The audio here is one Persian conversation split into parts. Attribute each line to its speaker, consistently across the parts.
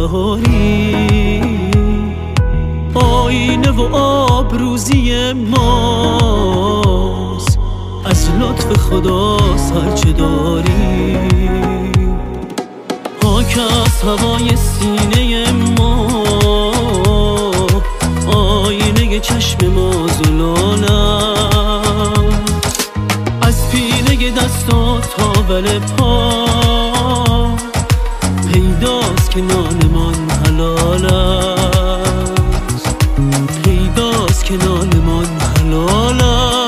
Speaker 1: بهاری، آینه و آبروزی ماست، از لطف خداست هرچه داری. خاک از هوای سینه ما، آینه چشم ما زلالم، از پینه دستات تا بل پا پیداست که نانمان حلال است، پیداست که نانمان حلال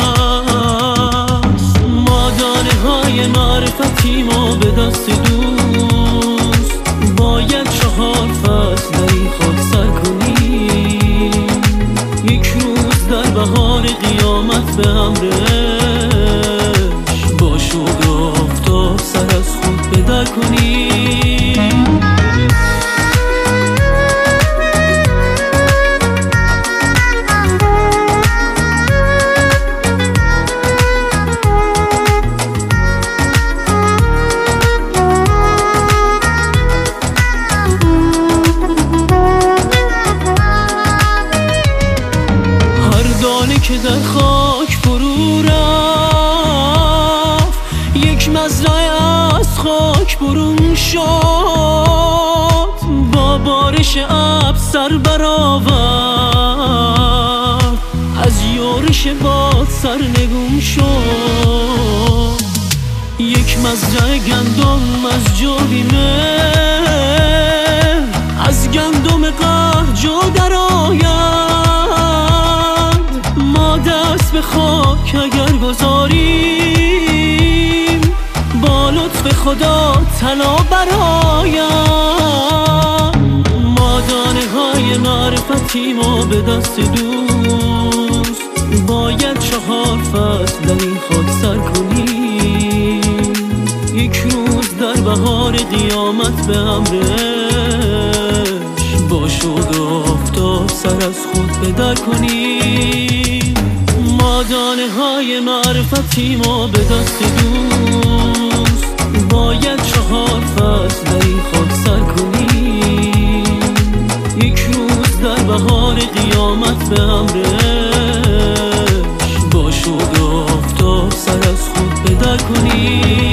Speaker 1: است. ما دانه های معرفتی ما به دست دوست، باید 4 فصل در این خاک سر کنیم، یک روز در بهار قیامت به امرش با شوق آفتاب سر از خود بدر کنیم. که در خاک فرو رفت، یک مزرعه از خاک برون شد، با بارش ابر سر برآورد، از یورش باد سرنگون شد. یک مزرعه گندم از جوی مهر، از گندم قهر جدا آید. دست به خاک اگر گذاریم، با لطف خدا طلا برایم. ما دانه های معرفتی ما به دست دوست، باید 4 فصل در این خاک سر کنیم، یک روز در بهار قیامت به امرش با شوق آفتاب سر از خود بدر کنیم. ما دانه های معرفتی ما به دست دوست، باید 4 فصل در این خاک سر کنیم، یک روز در بهار قیامت به امرش با شوق آفتاب سر از خود بدر کنیم.